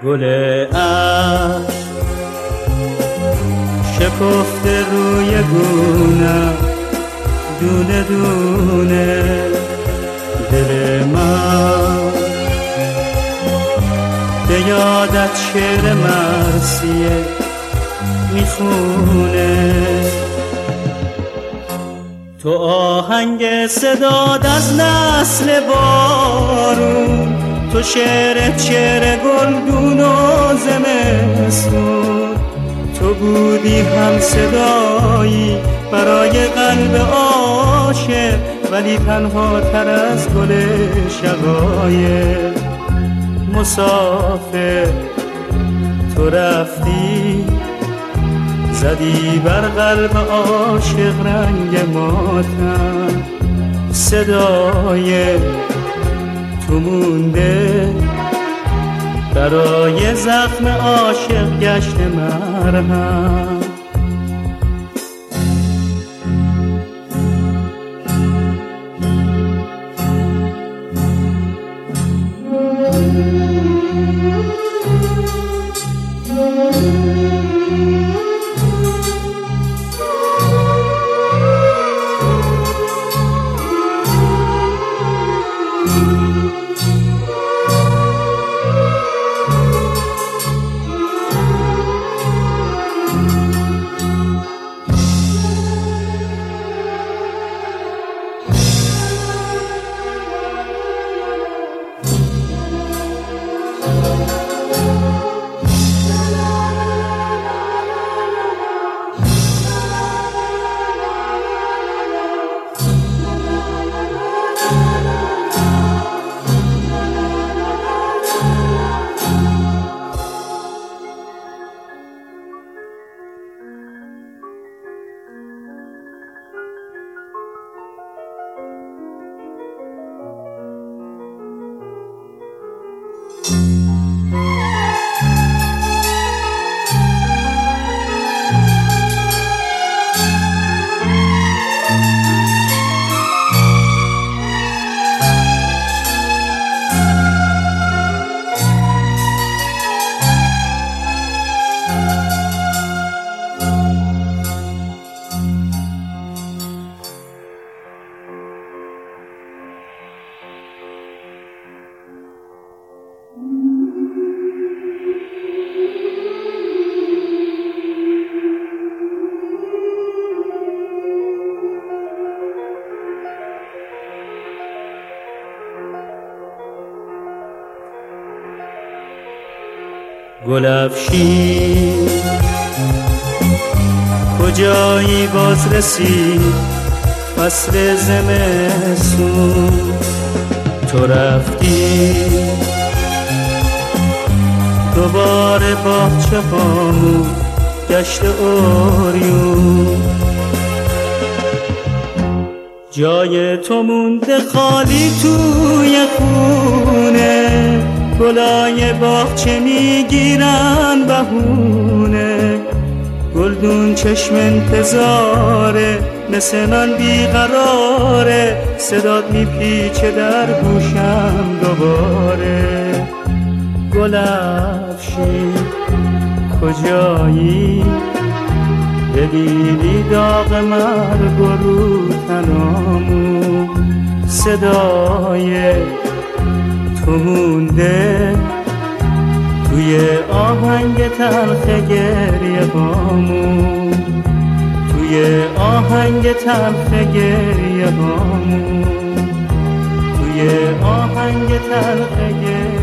گل عشق شکفته روی گونم دونه دونه، دل من به یادت شعر مرثیه میخونه. تو آهنگ صداد از نسل بارون، تو شعرت شعر گلدون و زمستون، تو بودی هم صدایی برای قلب عاشق، ولی تنها تر از گل شقایق. مسافر تو رفتی، زدی بر قلب عاشق رنگ ماتم، صدای تو مونده برای زخم عاشق گشت مرهم. گل‌افشین کجایی باز رسید فصل زمستون، تو رفتی دوباره باغچه هامون گشت اوریون، جای تو مونده خالی توی خونه، گلای باغچه میگیرن بهونه، گلدون چشم انتظاره مثل من بیقراره، صدات میپیچه در گوشم دوباره. گل‌افشین کجایی ببینی داغ مرگ و رو تنامون، صدای تو مونده توی آهنگ تلخ گریه هامون، توی آهنگ تلخ گریه هامون، توی آهنگ تلخ گریه